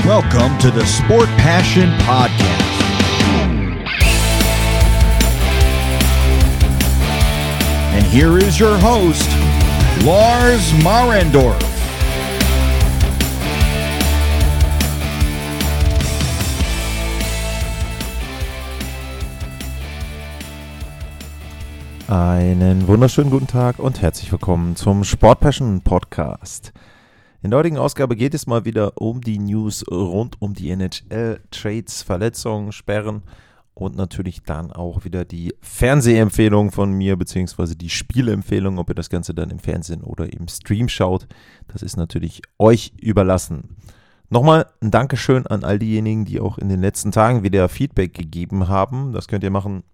Welcome to the Sport Passion Podcast. And here is your host, Lars Marendorf. Einen wunderschönen guten Tag und herzlich willkommen zum Sport Passion Podcast. In der heutigen Ausgabe geht es mal wieder um die News rund um die NHL, Trades, Verletzungen, Sperren und natürlich dann auch wieder die Fernsehempfehlung von mir, beziehungsweise die Spielempfehlung, ob ihr das Ganze dann im Fernsehen oder im Stream schaut. Das ist natürlich euch überlassen. Nochmal ein Dankeschön an all diejenigen, die auch in den letzten Tagen wieder Feedback gegeben haben. Das könnt ihr machen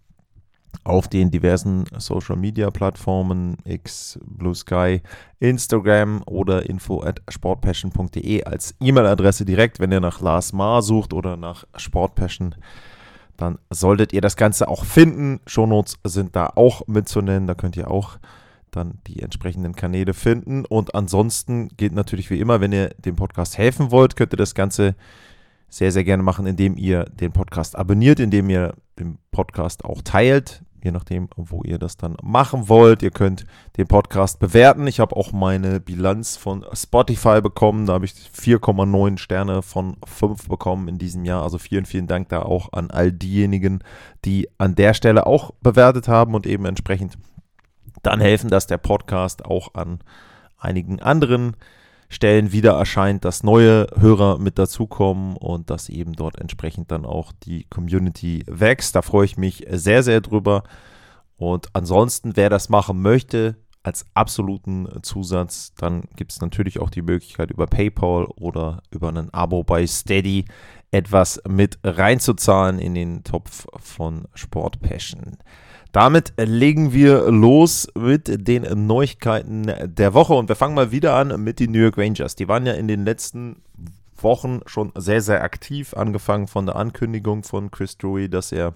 auf den diversen Social-Media-Plattformen, X, Blue Sky, Instagram oder info@sportpassion.de als E-Mail-Adresse direkt. Wenn ihr nach Lars Maar sucht oder nach Sportpassion, dann solltet ihr das Ganze auch finden. Shownotes sind da auch mitzunennen, da könnt ihr auch dann die entsprechenden Kanäle finden. Und ansonsten gilt natürlich wie immer, wenn ihr dem Podcast helfen wollt, könnt ihr das Ganze sehr, sehr gerne machen, indem ihr den Podcast abonniert, indem ihr den Podcast auch teilt, je nachdem, wo ihr das dann machen wollt. Ihr könnt den Podcast bewerten. Ich habe auch meine Bilanz von Spotify bekommen. Da habe ich 4,9 Sterne von 5 bekommen in diesem Jahr. Also vielen, vielen Dank da auch an all diejenigen, die an der Stelle auch bewertet haben und eben entsprechend dann helfen, dass der Podcast auch an einigen anderen Stellen wieder erscheint, dass neue Hörer mit dazukommen und dass eben dort entsprechend dann auch die Community wächst. Da freue ich mich sehr, sehr drüber. Und ansonsten, wer das machen möchte, als absoluten Zusatz, dann gibt es natürlich auch die Möglichkeit über PayPal oder über ein Abo bei Steady etwas mit reinzuzahlen in den Topf von Sport Passion. Damit legen wir los mit den Neuigkeiten der Woche und wir fangen mal wieder an mit den New York Rangers. Die waren ja in den letzten Wochen schon sehr, sehr aktiv, angefangen von der Ankündigung von Chris Drury, dass er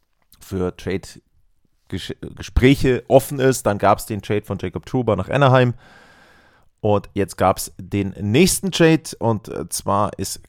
für Trade-Gespräche offen ist. Dann gab es den Trade von Jacob Trouba nach Anaheim und jetzt gab es den nächsten Trade und zwar ist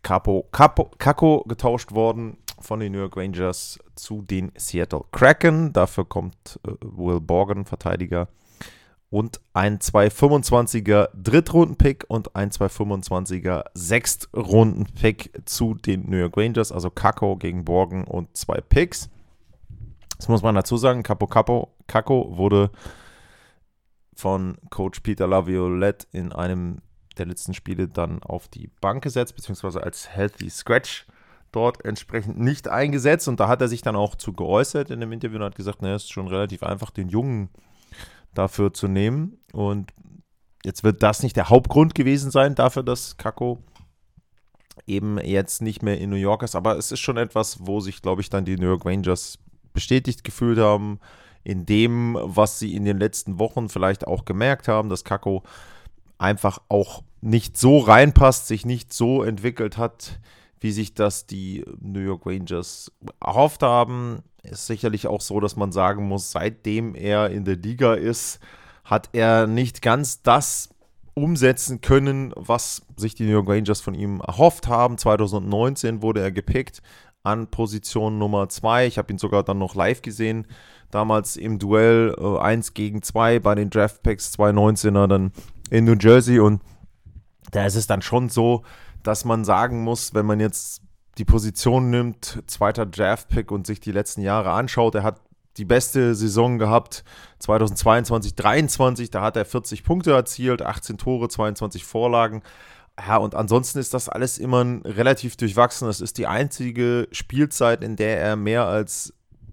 Kakko getauscht worden von den New York Rangers zu den Seattle Kraken. Dafür kommt Will Borgen, Verteidiger, und ein 225er Drittrunden-Pick und ein 225er Sechstrunden-Pick zu den New York Rangers. Also Kakko gegen Borgen und 2 Picks. Das muss man dazu sagen. Kakko wurde von Coach Peter Laviolette in einem der letzten Spiele dann auf die Bank gesetzt, beziehungsweise als Healthy Scratch dort entsprechend nicht eingesetzt, und da hat er sich dann auch zu geäußert in dem Interview und hat gesagt, es ist schon relativ einfach, den Jungen dafür zu nehmen, und jetzt wird das nicht der Hauptgrund gewesen sein dafür, dass Kakko eben jetzt nicht mehr in New York ist, aber es ist schon etwas, wo sich, glaube ich, dann die New York Rangers bestätigt gefühlt haben, in dem, was sie in den letzten Wochen vielleicht auch gemerkt haben, dass Kakko einfach auch nicht so reinpasst, sich nicht so entwickelt hat, wie sich das die New York Rangers erhofft haben. Ist sicherlich auch so, dass man sagen muss, seitdem er in der Liga ist, hat er nicht ganz das umsetzen können, was sich die New York Rangers von ihm erhofft haben. 2019 wurde er gepickt an Position Nummer 2. Ich habe ihn sogar dann noch live gesehen, damals im Duell 1 gegen 2 bei den Draftpicks 2019er dann in New Jersey, und da ist es dann schon so, dass man sagen muss, wenn man jetzt die Position nimmt, 2. Draft-Pick, und sich die letzten Jahre anschaut, er hat die beste Saison gehabt, 2022-23, da hat er 40 Punkte erzielt, 18 Tore, 22 Vorlagen. Ja, und ansonsten ist das alles immer relativ durchwachsen. Das ist die einzige Spielzeit, in der er mehr als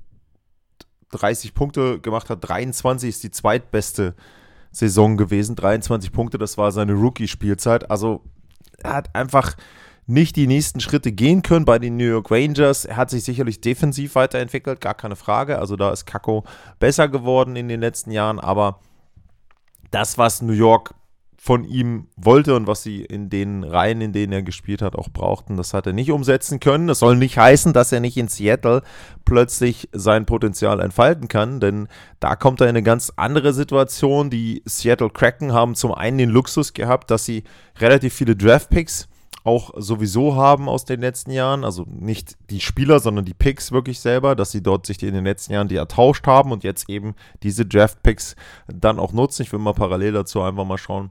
30 Punkte gemacht hat. 23 ist die zweitbeste Saison gewesen, 23 Punkte, das war seine Rookie-Spielzeit. Also er hat einfach nicht die nächsten Schritte gehen können bei den New York Rangers. Er hat sich sicherlich defensiv weiterentwickelt, gar keine Frage. Also da ist Kakko besser geworden in den letzten Jahren. Aber das, was New York von ihm wollte und was sie in den Reihen, in denen er gespielt hat, auch brauchten, das hat er nicht umsetzen können. Das soll nicht heißen, dass er nicht in Seattle plötzlich sein Potenzial entfalten kann, denn da kommt er in eine ganz andere Situation. Die Seattle Kraken haben zum einen den Luxus gehabt, dass sie relativ viele Draftpicks auch sowieso haben aus den letzten Jahren, also nicht die Spieler, sondern die Picks wirklich selber, dass sie dort sich in den letzten Jahren die ertauscht haben und jetzt eben diese Draft-Picks dann auch nutzen. Ich will mal parallel dazu einfach mal schauen,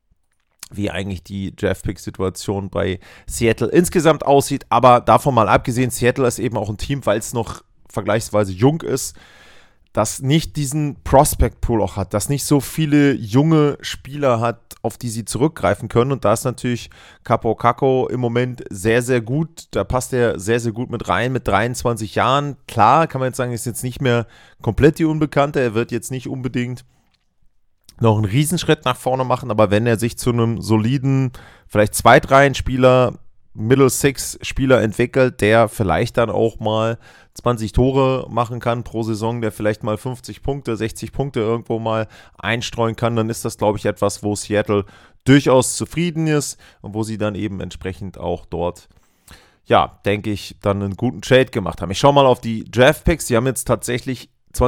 wie eigentlich die Draft-Pick-Situation bei Seattle insgesamt aussieht, aber davon mal abgesehen, Seattle ist eben auch ein Team, weil es noch vergleichsweise jung ist, das nicht diesen Prospect-Pool auch hat, das nicht so viele junge Spieler hat, auf die sie zurückgreifen können. Und da ist natürlich Kaapo Kakko im Moment sehr, sehr gut. Da passt er sehr, sehr gut mit rein, mit 23 Jahren. Klar, kann man jetzt sagen, ist jetzt nicht mehr komplett die Unbekannte. Er wird jetzt nicht unbedingt noch einen Riesenschritt nach vorne machen, aber wenn er sich zu einem soliden, vielleicht Zweitreihenspieler, Middle-Six-Spieler entwickelt, der vielleicht dann auch mal 20 Tore machen kann pro Saison, der vielleicht mal 50 Punkte, 60 Punkte irgendwo mal einstreuen kann, dann ist das, glaube ich, etwas, wo Seattle durchaus zufrieden ist und wo sie dann eben entsprechend auch dort, ja, denke ich, dann einen guten Trade gemacht haben. Ich schaue mal auf die Draft-Picks. Sie haben jetzt tatsächlich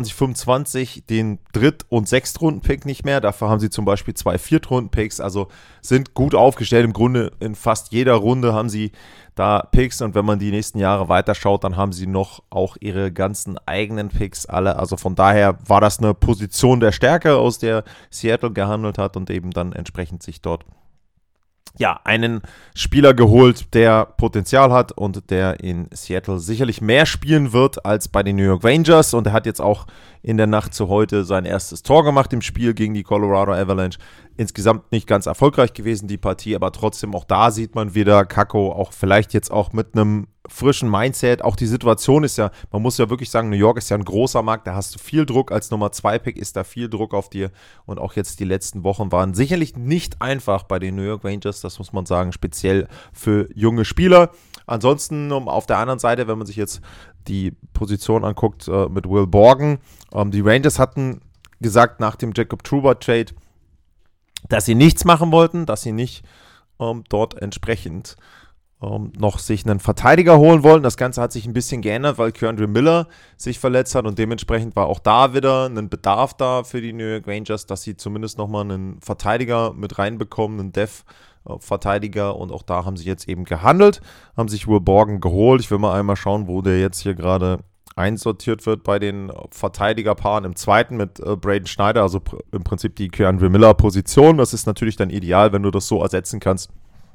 2025 den Dritt- und Sechstrunden-Pick nicht mehr. Dafür haben sie zum Beispiel 2 Viertrunden-Picks, also sind gut aufgestellt. Im Grunde in fast jeder Runde haben sie da Picks und wenn man die nächsten Jahre weiterschaut, dann haben sie noch auch ihre ganzen eigenen Picks alle. Also von daher war das eine Position der Stärke, aus der Seattle gehandelt hat und eben dann entsprechend sich dort einen Spieler geholt, der Potenzial hat und der in Seattle sicherlich mehr spielen wird als bei den New York Rangers. Und er hat jetzt auch in der Nacht zu heute sein erstes Tor gemacht im Spiel gegen die Colorado Avalanche. Insgesamt nicht ganz erfolgreich gewesen, die Partie, aber trotzdem auch da sieht man wieder Kakko auch vielleicht jetzt auch mit einem frischen Mindset. Auch die Situation ist ja, man muss ja wirklich sagen, New York ist ja ein großer Markt, da hast du viel Druck. Als Nummer 2 Pick ist da viel Druck auf dir. Und auch jetzt die letzten Wochen waren sicherlich nicht einfach bei den New York Rangers, das muss man sagen, speziell für junge Spieler. Ansonsten auf der anderen Seite, wenn man sich jetzt die Position anguckt mit Will Borgen, die Rangers hatten gesagt nach dem Jacob Trouba Trade, dass sie nichts machen wollten, dass sie nicht dort entsprechend noch sich einen Verteidiger holen wollen. Das Ganze hat sich ein bisschen geändert, weil K'Andre Miller sich verletzt hat und dementsprechend war auch da wieder ein Bedarf da für die New York Rangers, dass sie zumindest nochmal einen Verteidiger mit reinbekommen, einen Verteidiger und auch da haben sie jetzt eben gehandelt, haben sich Will Borgen geholt. Ich will mal einmal schauen, wo der jetzt hier gerade einsortiert wird bei den Verteidigerpaaren im zweiten mit Braden Schneider, also im Prinzip die K'Andre Miller-Position. Das ist natürlich dann ideal, wenn du das so ersetzen kannst.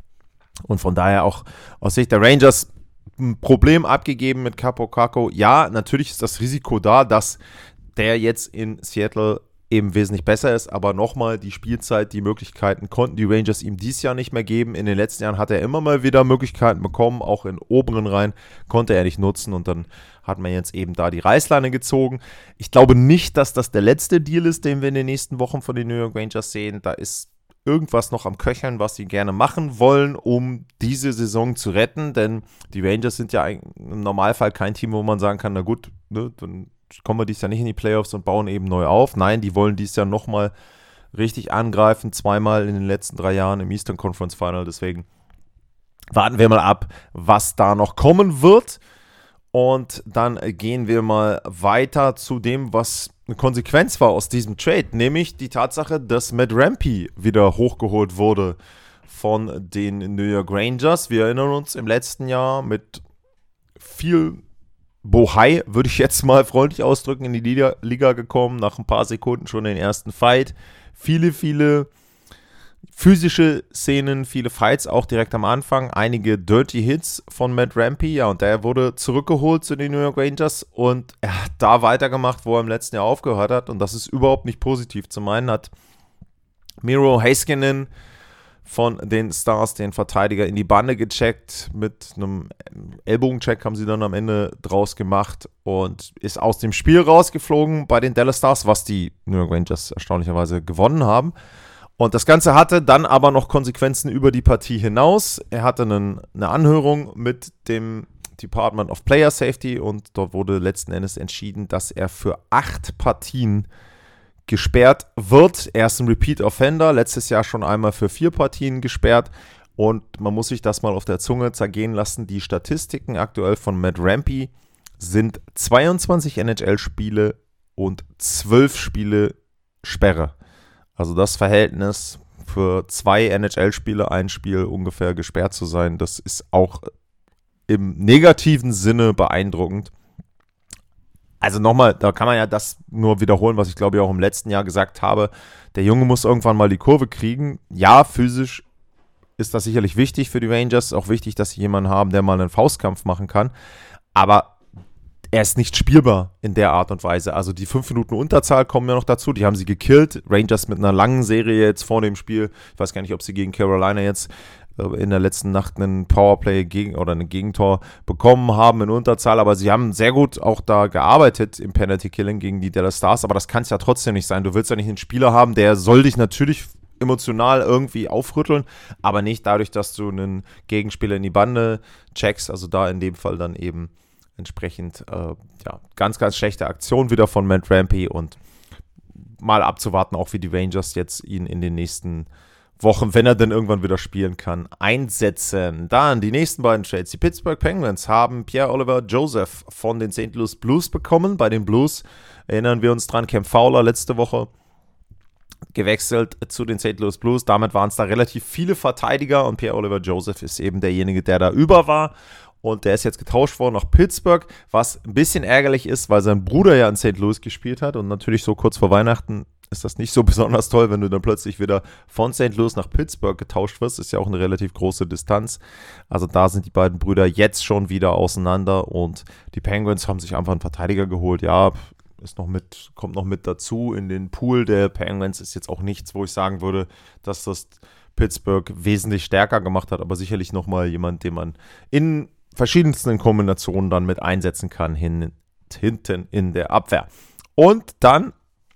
Und von daher auch aus Sicht der Rangers ein Problem abgegeben mit Kaapo Kakko. Ja, natürlich ist das Risiko da, dass der jetzt in Seattle eben wesentlich besser ist, aber nochmal die Spielzeit, die Möglichkeiten konnten die Rangers ihm dieses Jahr nicht mehr geben. In den letzten Jahren hat er immer mal wieder Möglichkeiten bekommen, auch in oberen Reihen konnte er nicht nutzen und dann hat man jetzt eben da die Reißleine gezogen. Ich glaube nicht, dass das der letzte Deal ist, den wir in den nächsten Wochen von den New York Rangers sehen. Da ist irgendwas noch am Köcheln, was sie gerne machen wollen, um diese Saison zu retten, denn die Rangers sind ja im Normalfall kein Team, wo man sagen kann, na gut, ne, dann kommen wir dieses Jahr nicht in die Playoffs und bauen eben neu auf. Nein, die wollen dieses Jahr nochmal richtig angreifen, zweimal in den letzten 3 Jahren im Eastern Conference Final, deswegen warten wir mal ab, was da noch kommen wird. Und dann gehen wir mal weiter zu dem, was eine Konsequenz war aus diesem Trade, nämlich die Tatsache, dass Matt Rampy wieder hochgeholt wurde von den New York Rangers. Wir erinnern uns im letzten Jahr mit viel Bohai, würde ich jetzt mal freundlich ausdrücken, in die Liga gekommen, nach ein paar Sekunden schon den ersten Fight. Viele physische Szenen, viele Fights auch direkt am Anfang, einige Dirty Hits von Matt Rampy, ja, und der wurde zurückgeholt zu den New York Rangers und er hat da weitergemacht, wo er im letzten Jahr aufgehört hat und das ist überhaupt nicht positiv. Zum einen hat Miro Heiskanen von den Stars den Verteidiger in die Bande gecheckt, mit einem Ellbogencheck haben sie dann am Ende draus gemacht und ist aus dem Spiel rausgeflogen bei den Dallas Stars, was die New York Rangers erstaunlicherweise gewonnen haben. Und das Ganze hatte dann aber noch Konsequenzen über die Partie hinaus. Er hatte eine Anhörung mit dem Department of Player Safety und dort wurde letzten Endes entschieden, dass er für 8 Partien gesperrt wird. Er ist ein Repeat Offender, letztes Jahr schon einmal für 4 Partien gesperrt und man muss sich das mal auf der Zunge zergehen lassen. Die Statistiken aktuell von Matt Rampy sind 22 NHL-Spiele und 12 Spiele Sperre. Also das Verhältnis für 2 NHL-Spiele ein Spiel ungefähr gesperrt zu sein, das ist auch im negativen Sinne beeindruckend. Also nochmal, da kann man ja das nur wiederholen, was ich glaube ich auch im letzten Jahr gesagt habe. Der Junge muss irgendwann mal die Kurve kriegen. Ja, physisch ist das sicherlich wichtig für die Rangers. Auch wichtig, dass sie jemanden haben, der mal einen Faustkampf machen kann. Aber er ist nicht spielbar in der Art und Weise. Also die 5 Minuten Unterzahl kommen ja noch dazu. Die haben sie gekillt. Rangers mit einer langen Serie jetzt vor dem Spiel. Ich weiß gar nicht, ob sie gegen Carolina jetzt in der letzten Nacht einen Powerplay oder ein Gegentor bekommen haben in Unterzahl. Aber sie haben sehr gut auch da gearbeitet im Penalty Killing gegen die Dallas Stars. Aber das kann es ja trotzdem nicht sein. Du willst ja nicht einen Spieler haben, der soll dich natürlich emotional irgendwie aufrütteln, aber nicht dadurch, dass du einen Gegenspieler in die Bande checkst. Also da in dem Fall dann eben entsprechend ganz, ganz schlechte Aktion wieder von Matt Rampy und mal abzuwarten, auch wie die Rangers jetzt ihn in den nächsten Wochen, wenn er denn irgendwann wieder spielen kann, einsetzen. Dann die nächsten beiden Trades. Die Pittsburgh Penguins haben Pierre-Olivier Joseph von den St. Louis Blues bekommen. Bei den Blues erinnern wir uns dran, Cam Fowler letzte Woche gewechselt zu den St. Louis Blues. Damit waren es da relativ viele Verteidiger und Pierre-Olivier Joseph ist eben derjenige, der da über war. Und der ist jetzt getauscht worden nach Pittsburgh, was ein bisschen ärgerlich ist, weil sein Bruder ja in St. Louis gespielt hat. Und natürlich so kurz vor Weihnachten ist das nicht so besonders toll, wenn du dann plötzlich wieder von St. Louis nach Pittsburgh getauscht wirst. Ist ja auch eine relativ große Distanz. Also da sind die beiden Brüder jetzt schon wieder auseinander. Und die Penguins haben sich einfach einen Verteidiger geholt. Ja, kommt noch mit dazu. In den Pool der Penguins ist jetzt auch nichts, wo ich sagen würde, dass das Pittsburgh wesentlich stärker gemacht hat. Aber sicherlich nochmal jemand, den man in verschiedensten Kombinationen dann mit einsetzen kann, hinten in der Abwehr. Und dann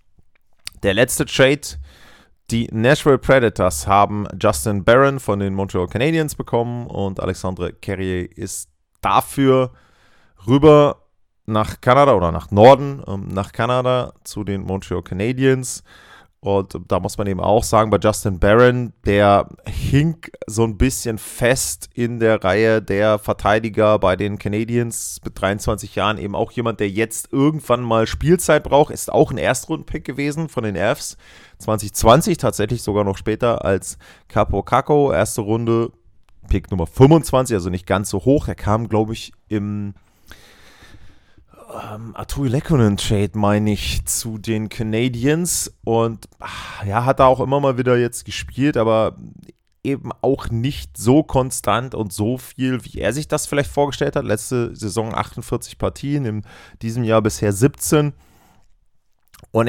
der letzte Trade. Die Nashville Predators haben Justin Barron von den Montreal Canadiens bekommen und Alexandre Carrier ist dafür rüber nach Kanada oder nach Norden, nach Kanada zu den Montreal Canadiens. Und da muss man eben auch sagen, bei Justin Barron, der hing so ein bisschen fest in der Reihe der Verteidiger bei den Canadiens mit 23 Jahren. Eben auch jemand, der jetzt irgendwann mal Spielzeit braucht. Ist auch ein Erstrunden-Pick gewesen von den Avs. 2020 tatsächlich sogar noch später als Capo Caco. Erste Runde, Pick Nummer 25, also nicht ganz so hoch. Er kam, glaube ich, im Artturi Lehkonen-Trade, meine ich, zu den Canadiens und hat da auch immer mal wieder jetzt gespielt, aber eben auch nicht so konstant und so viel, wie er sich das vielleicht vorgestellt hat. Letzte Saison 48 Partien, in diesem Jahr bisher 17 und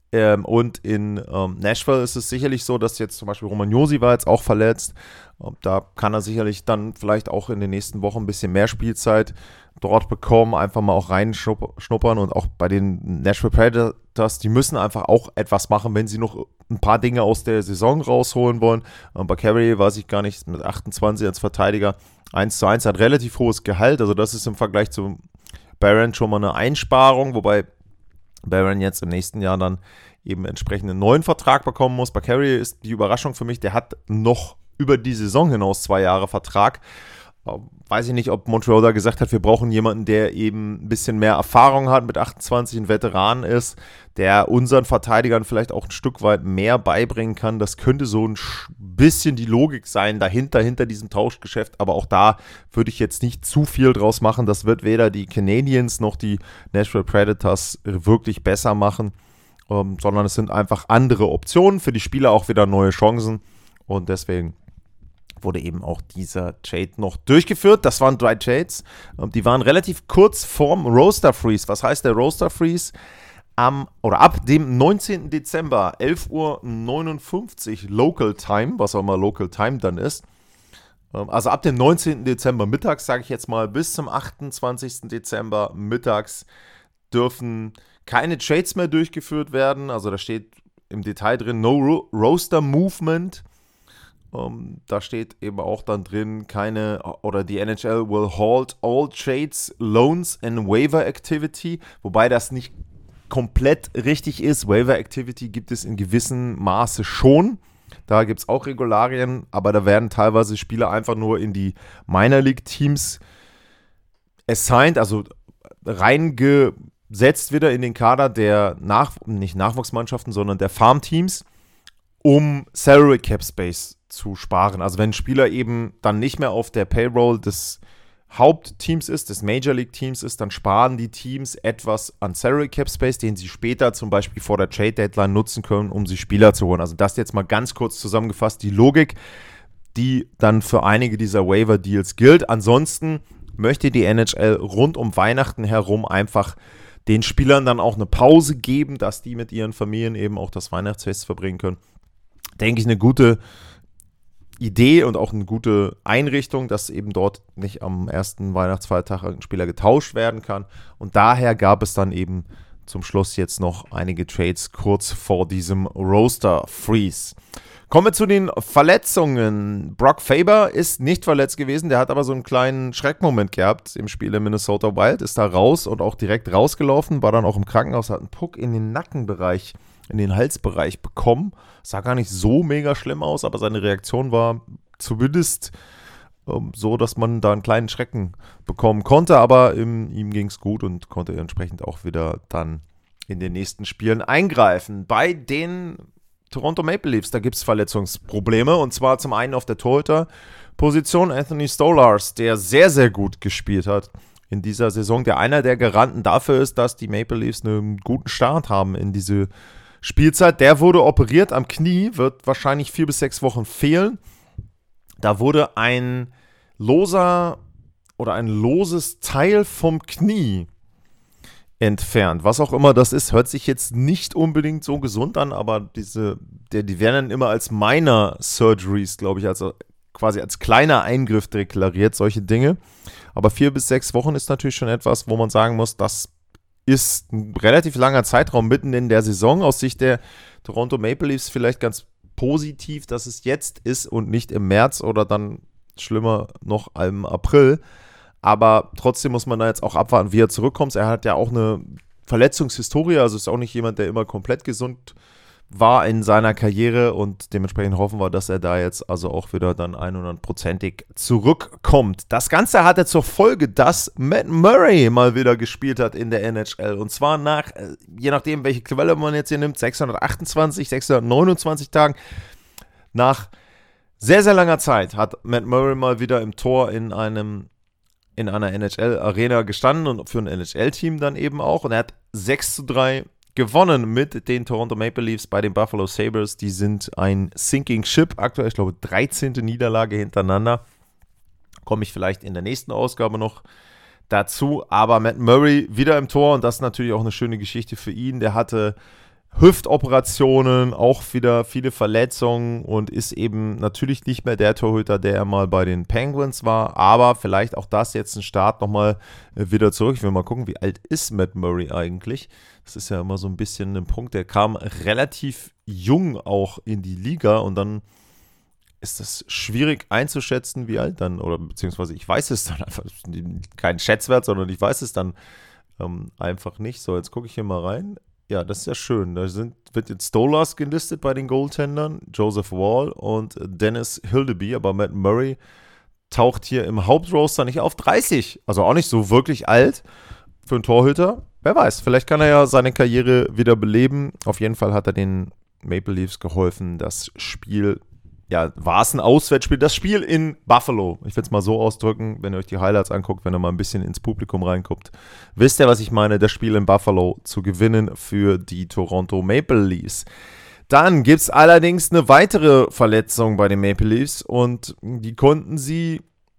in Nashville ist es sicherlich so, dass jetzt zum Beispiel Roman Josi war jetzt auch verletzt. Da kann er sicherlich dann vielleicht auch in den nächsten Wochen ein bisschen mehr Spielzeit dort bekommen, einfach mal auch reinschnuppern und auch bei den Nashville Predators, die müssen einfach auch etwas machen, wenn sie noch ein paar Dinge aus der Saison rausholen wollen. Bei Carrier weiß ich gar nicht, mit 28 als Verteidiger 1:1, hat relativ hohes Gehalt, also das ist im Vergleich zu Barron schon mal eine Einsparung, wobei Barron jetzt im nächsten Jahr dann eben entsprechend einen neuen Vertrag bekommen muss. Bei Carrier ist die Überraschung für mich, der hat noch über die Saison hinaus 2 Jahre Vertrag. Weiß ich nicht, ob Montreal da gesagt hat, wir brauchen jemanden, der eben ein bisschen mehr Erfahrung hat, mit 28 ein Veteran ist, der unseren Verteidigern vielleicht auch ein Stück weit mehr beibringen kann. Das könnte so ein bisschen die Logik sein hinter diesem Tauschgeschäft, aber auch da würde ich jetzt nicht zu viel draus machen. Das wird weder die Canadiens noch die Nashville Predators wirklich besser machen, sondern es sind einfach andere Optionen, für die Spieler auch wieder neue Chancen und deswegen wurde eben auch dieser Trade noch durchgeführt. Das waren 3 Trades. Die waren relativ kurz vorm Roster Freeze. Was heißt der Roster Freeze? Ab dem 19. Dezember, 11:59 Uhr Local Time, was auch immer Local Time dann ist. Also ab dem 19. Dezember mittags, sage ich jetzt mal, bis zum 28. Dezember mittags dürfen keine Trades mehr durchgeführt werden. Also da steht im Detail drin, no Roster Movement. Da steht eben auch dann drin, die NHL will halt all trades, loans and waiver activity, wobei das nicht komplett richtig ist. Waiver activity gibt es in gewissem Maße schon. Da gibt es auch Regularien, aber da werden teilweise Spieler einfach nur in die Minor League Teams assigned, also reingesetzt wieder in den Kader der nicht Nachwuchsmannschaften, sondern der Farmteams. um Salary Cap Space zu sparen. Also wenn ein Spieler eben dann nicht mehr auf der Payroll des Hauptteams ist, des Major League Teams ist, dann sparen die Teams etwas an Salary Cap Space, den sie später zum Beispiel vor der Trade Deadline nutzen können, um sich Spieler zu holen. Also das jetzt mal ganz kurz zusammengefasst, die Logik, die dann für einige dieser Waiver Deals gilt. Ansonsten möchte die NHL rund um Weihnachten herum einfach den Spielern dann auch eine Pause geben, dass die mit ihren Familien eben auch das Weihnachtsfest verbringen können. Denke ich, eine gute Idee und auch eine gute Einrichtung, dass eben dort nicht am ersten Weihnachtsfeiertag ein Spieler getauscht werden kann. Und daher gab es dann eben zum Schluss jetzt noch einige Trades kurz vor diesem Roster-Freeze. Kommen wir zu den Verletzungen. Brock Faber ist nicht verletzt gewesen, der hat aber so einen kleinen Schreckmoment gehabt im Spiel in Minnesota Wild, ist da raus und auch direkt rausgelaufen, war dann auch im Krankenhaus, hat einen Puck in den Nackenbereich, in den Halsbereich bekommen. Sah gar nicht so mega schlimm aus, aber seine Reaktion war zumindest so, dass man da einen kleinen Schrecken bekommen konnte, aber ihm ging es gut und konnte entsprechend auch wieder dann in den nächsten Spielen eingreifen. Bei den Toronto Maple Leafs, da gibt es Verletzungsprobleme und zwar zum einen auf der Torhüter-Position Anthony Stolarz, der sehr, sehr gut gespielt hat in dieser Saison, der einer der Garanten dafür ist, dass die Maple Leafs einen guten Start haben in diese Spielzeit. Der wurde operiert am Knie, wird wahrscheinlich 4 bis 6 Wochen fehlen. Da wurde ein loses Teil vom Knie entfernt. Was auch immer das ist, hört sich jetzt nicht unbedingt so gesund an, aber die werden dann immer als Minor Surgeries, glaube ich, also quasi als kleiner Eingriff deklariert, solche Dinge. Aber 4 bis 6 Wochen ist natürlich schon etwas, wo man sagen muss, das ist ein relativ langer Zeitraum mitten in der Saison. Aus Sicht der Toronto Maple Leafs vielleicht ganz positiv, dass es jetzt ist und nicht im März oder dann schlimmer noch im April. Aber trotzdem muss man da jetzt auch abwarten, wie er zurückkommt. Er hat ja auch eine Verletzungshistorie, also ist auch nicht jemand, der immer komplett gesund war in seiner Karriere und dementsprechend hoffen wir, dass er da jetzt also auch wieder dann 100%ig zurückkommt. Das Ganze hatte zur Folge, dass Matt Murray mal wieder gespielt hat in der NHL und zwar nach, je nachdem welche Quelle man jetzt hier nimmt, 628, 629 Tagen. Nach sehr, sehr langer Zeit hat Matt Murray mal wieder im Tor in einer NHL-Arena gestanden und für ein NHL-Team dann eben auch. Und er hat 6:3 gewonnen mit den Toronto Maple Leafs bei den Buffalo Sabres. Die sind ein Sinking Ship aktuell, ich glaube 13. Niederlage hintereinander. Komme ich vielleicht in der nächsten Ausgabe noch dazu. Aber Matt Murray wieder im Tor und das ist natürlich auch eine schöne Geschichte für ihn. Der hatte Hüftoperationen, auch wieder viele Verletzungen und ist eben natürlich nicht mehr der Torhüter, der er mal bei den Penguins war, aber vielleicht auch das jetzt ein Start nochmal wieder zurück. Ich will mal gucken, wie alt ist Matt Murray eigentlich? Das ist ja immer so ein bisschen ein Punkt, der kam relativ jung auch in die Liga und dann ist das schwierig einzuschätzen, wie alt dann, oder beziehungsweise ich weiß es dann einfach, kein Schätzwert, sondern ich weiß es dann einfach nicht. So, jetzt gucke ich hier mal rein. Ja, das ist ja schön. Da wird jetzt Stolarz gelistet bei den Goaltendern, Joseph Woll und Dennis Hildeby, aber Matt Murray taucht hier im Hauptroster nicht auf. 30, also auch nicht so wirklich alt für einen Torhüter. Wer weiß, vielleicht kann er ja seine Karriere wieder beleben. Auf jeden Fall hat er den Maple Leafs geholfen, das Spiel, ja, war es ein Auswärtsspiel, das Spiel in Buffalo, ich will es mal so ausdrücken, wenn ihr euch die Highlights anguckt, wenn ihr mal ein bisschen ins Publikum reinguckt, wisst ihr, was ich meine, das Spiel in Buffalo zu gewinnen für die Toronto Maple Leafs. Dann gibt es allerdings eine weitere Verletzung bei den Maple Leafs und die konnten sie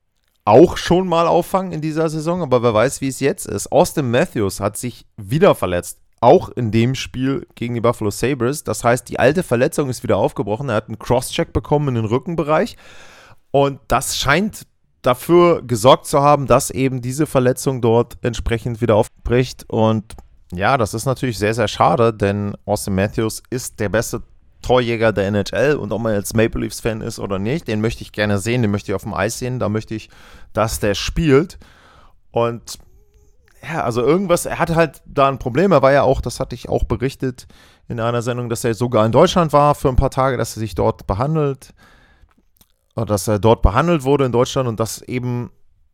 auch schon mal auffangen in dieser Saison, aber wer weiß, wie es jetzt ist. Austin Matthews hat sich wieder verletzt. Auch in dem Spiel gegen die Buffalo Sabres. Das heißt, die alte Verletzung ist wieder aufgebrochen. Er hat einen Crosscheck bekommen in den Rückenbereich. Und das scheint dafür gesorgt zu haben, dass eben diese Verletzung dort entsprechend wieder aufbricht. Und ja, das ist natürlich sehr, sehr schade, denn Austin Matthews ist der beste Torjäger der NHL. Und ob man jetzt Maple Leafs-Fan ist oder nicht, den möchte ich gerne sehen. Den möchte ich auf dem Eis sehen. Da möchte ich, dass der spielt. Und ja, also irgendwas, er hatte halt da ein Problem, er war ja auch, das hatte ich auch berichtet in einer Sendung, dass er sogar in Deutschland war für ein paar Tage, dass er sich dort behandelt, oder dass er dort behandelt wurde in Deutschland und dass eben,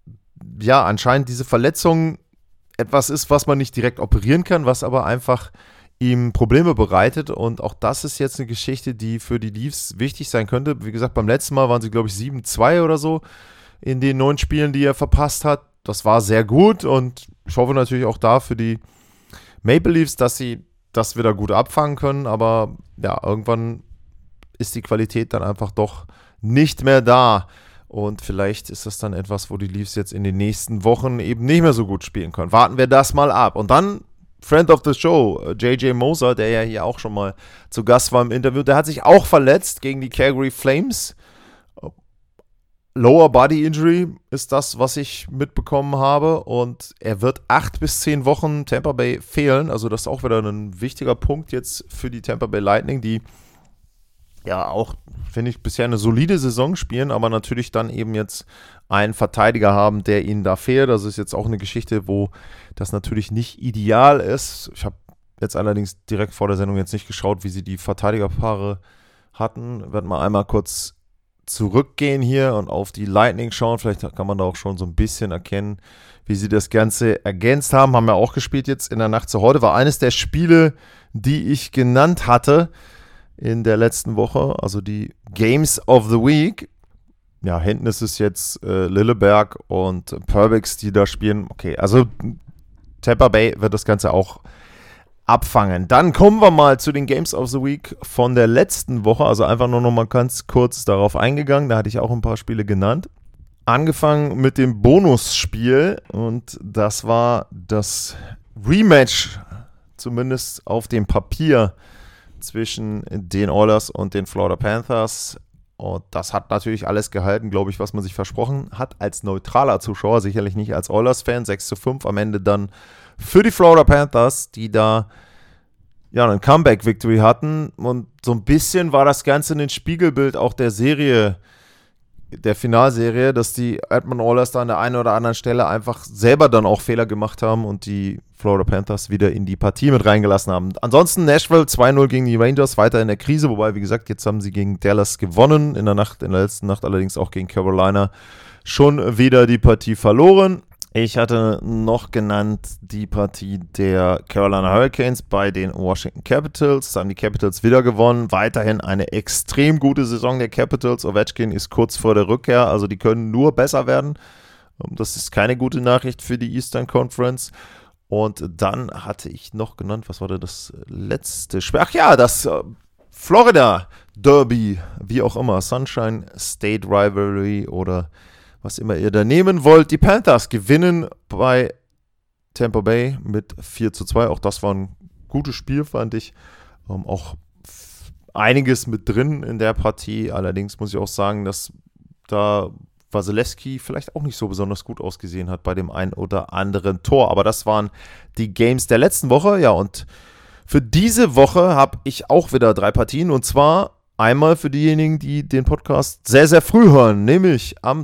ja, anscheinend diese Verletzung etwas ist, was man nicht direkt operieren kann, was aber einfach ihm Probleme bereitet. Und auch das ist jetzt eine Geschichte, die für die Leafs wichtig sein könnte. Wie gesagt, beim letzten Mal waren sie, glaube ich, 7-2 oder so in den 9 Spielen, die er verpasst hat. Das war sehr gut und ich hoffe natürlich auch da für die Maple Leafs, dass sie das wieder gut abfangen können. Aber ja, irgendwann ist die Qualität dann einfach doch nicht mehr da. Und vielleicht ist das dann etwas, wo die Leafs jetzt in den nächsten Wochen eben nicht mehr so gut spielen können. Warten wir das mal ab. Und dann Friend of the Show, JJ Moser, der ja hier auch schon mal zu Gast war im Interview, der hat sich auch verletzt gegen die Calgary Flames. Lower Body Injury ist das, was ich mitbekommen habe. Und er wird 8 bis 10 Wochen Tampa Bay fehlen. Also das ist auch wieder ein wichtiger Punkt jetzt für die Tampa Bay Lightning, die ja auch, finde ich, bisher eine solide Saison spielen, aber natürlich dann eben jetzt einen Verteidiger haben, der ihnen da fehlt. Das ist jetzt auch eine Geschichte, wo das natürlich nicht ideal ist. Ich habe jetzt allerdings direkt vor der Sendung jetzt nicht geschaut, wie sie die Verteidigerpaare hatten. Ich werde mal einmal kurz zurückgehen hier und auf die Lightning schauen. Vielleicht kann man da auch schon so ein bisschen erkennen, wie sie das Ganze ergänzt haben. Haben ja auch gespielt jetzt in der Nacht zu heute. War eines der Spiele, die ich genannt hatte in der letzten Woche, also die Games of the Week. Ja, hinten ist es jetzt Lilleberg und Perbix, die da spielen. Okay, also Tampa Bay wird das Ganze auch abfangen. Dann kommen wir mal zu den Games of the Week von der letzten Woche, also einfach nur noch mal ganz kurz darauf eingegangen, da hatte ich auch ein paar Spiele genannt. Angefangen mit dem Bonusspiel und das war das Rematch, zumindest auf dem Papier, zwischen den Oilers und den Florida Panthers. Und das hat natürlich alles gehalten, glaube ich, was man sich versprochen hat als neutraler Zuschauer, sicherlich nicht als Oilers-Fan. 6-5 am Ende dann für die Florida Panthers, die da ja einen Comeback-Victory hatten. Und so ein bisschen war das Ganze ein Spiegelbild auch der Serie, der Finalserie, dass die Edmonton Oilers da an der einen oder anderen Stelle einfach selber dann auch Fehler gemacht haben und die Florida Panthers wieder in die Partie mit reingelassen haben. Ansonsten Nashville 2-0 gegen die Rangers, weiter in der Krise, wobei, wie gesagt, jetzt haben sie gegen Dallas gewonnen, in der letzten Nacht allerdings auch gegen Carolina schon wieder die Partie verloren. Ich hatte noch genannt die Partie der Carolina Hurricanes bei den Washington Capitals. Da haben die Capitals wieder gewonnen. Weiterhin eine extrem gute Saison der Capitals. Ovechkin ist kurz vor der Rückkehr, also die können nur besser werden. Das ist keine gute Nachricht für die Eastern Conference. Und dann hatte ich noch genannt, was war da das letzte Spiel? Ach ja, das Florida Derby, wie auch immer, Sunshine State Rivalry oder was immer ihr da nehmen wollt. Die Panthers gewinnen bei Tampa Bay mit 4-2. Auch das war ein gutes Spiel, fand ich. Auch einiges mit drin in der Partie. Allerdings muss ich auch sagen, dass da Vasilevsky vielleicht auch nicht so besonders gut ausgesehen hat bei dem einen oder anderen Tor. Aber das waren die Games der letzten Woche. Ja, und für diese Woche habe ich auch wieder 3 Partien. Und zwar einmal für diejenigen, die den Podcast sehr, sehr früh hören, nämlich am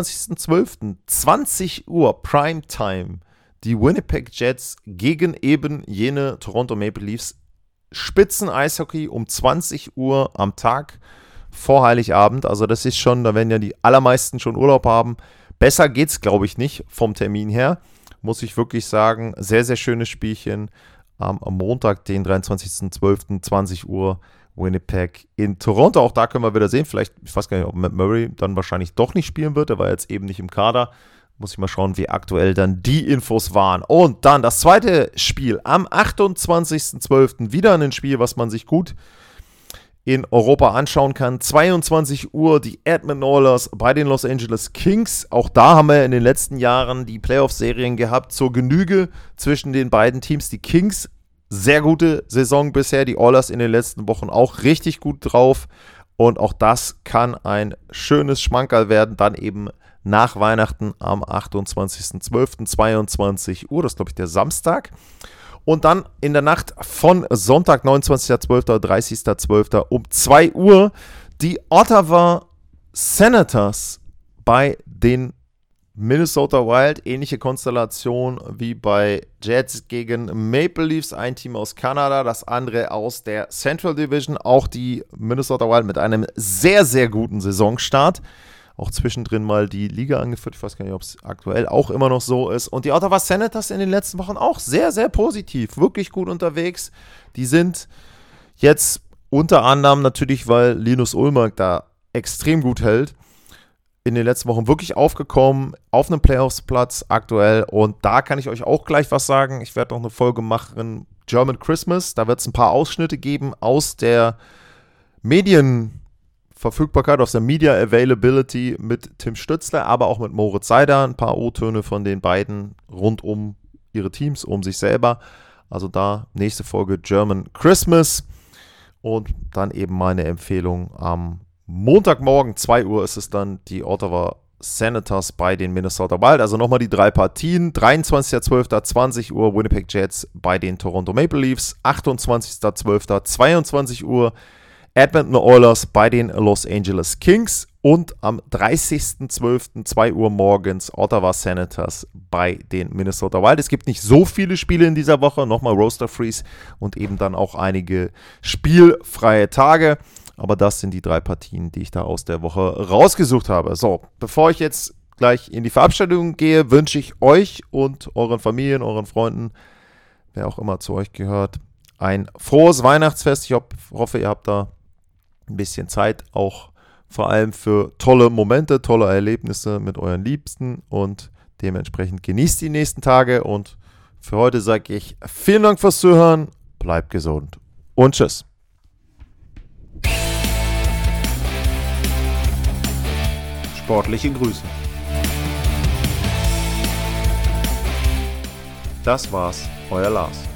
23.12. 20 Uhr Primetime, die Winnipeg Jets gegen eben jene Toronto Maple Leafs. Spitzen-Eishockey um 20 Uhr am Tag vor Heiligabend. Also das ist schon, da werden ja die allermeisten schon Urlaub haben. Besser geht's, glaube ich, nicht vom Termin her. Muss ich wirklich sagen, sehr, sehr schönes Spielchen am Montag, den 23.12. 20 Uhr. Winnipeg in Toronto. Auch da können wir wieder sehen, vielleicht, ich weiß gar nicht, ob Matt Murray dann wahrscheinlich doch nicht spielen wird. Er war jetzt eben nicht im Kader. Muss ich mal schauen, wie aktuell dann die Infos waren. Und dann das zweite Spiel am 28.12. Wieder ein Spiel, was man sich gut in Europa anschauen kann. 22 Uhr die Edmonton Oilers bei den Los Angeles Kings. Auch da haben wir in den letzten Jahren die Playoff-Serien gehabt zur Genüge zwischen den beiden Teams. Die Kings sehr gute Saison bisher, die Oilers in den letzten Wochen auch richtig gut drauf und auch das kann ein schönes Schmankerl werden, dann eben nach Weihnachten am 28.12. 22 Uhr, das ist glaube ich der Samstag und dann in der Nacht von Sonntag 29.12. 30.12. um 2 Uhr die Ottawa Senators bei den Minnesota Wild, ähnliche Konstellation wie bei Jets gegen Maple Leafs, ein Team aus Kanada, das andere aus der Central Division, auch die Minnesota Wild mit einem sehr, sehr guten Saisonstart. auch zwischendrin mal die Liga angeführt. Ich weiß gar nicht, ob es aktuell auch immer noch so ist. Und die Ottawa Senators in den letzten Wochen auch sehr, sehr positiv, wirklich gut unterwegs. Die sind jetzt unter anderem natürlich, weil Linus Ullmark da extrem gut hält, in den letzten Wochen wirklich aufgekommen, auf einem Playoffs-Platz aktuell. Und da kann ich euch auch gleich was sagen. Ich werde noch eine Folge machen, German Christmas. Da wird es ein paar Ausschnitte geben aus der Medienverfügbarkeit, aus der Media Availability mit Tim Stützle, aber auch mit Moritz Seider. Ein paar O-Töne von den beiden rund um ihre Teams, um sich selber. Also da nächste Folge German Christmas. Und dann eben meine Empfehlung am Montagmorgen, 2 Uhr ist es dann, die Ottawa Senators bei den Minnesota Wild. Also nochmal die 3 Partien. 23.12. 20 Uhr Winnipeg Jets bei den Toronto Maple Leafs. 28.12. 22 Uhr Edmonton Oilers bei den Los Angeles Kings. Und am 30.12. 2 Uhr morgens Ottawa Senators bei den Minnesota Wild. Es gibt nicht so viele Spiele in dieser Woche. Nochmal Roster Freeze und eben dann auch einige spielfreie Tage. Aber das sind die 3 Partien, die ich da aus der Woche rausgesucht habe. So, bevor ich jetzt gleich in die Verabschiedung gehe, wünsche ich euch und euren Familien, euren Freunden, wer auch immer zu euch gehört, ein frohes Weihnachtsfest. Ich hoffe, ihr habt da ein bisschen Zeit, auch vor allem für tolle Momente, tolle Erlebnisse mit euren Liebsten. Und dementsprechend genießt die nächsten Tage. Und für heute sage ich vielen Dank fürs Zuhören, bleibt gesund und tschüss. Sportliche Grüße. Das war's, euer Lars.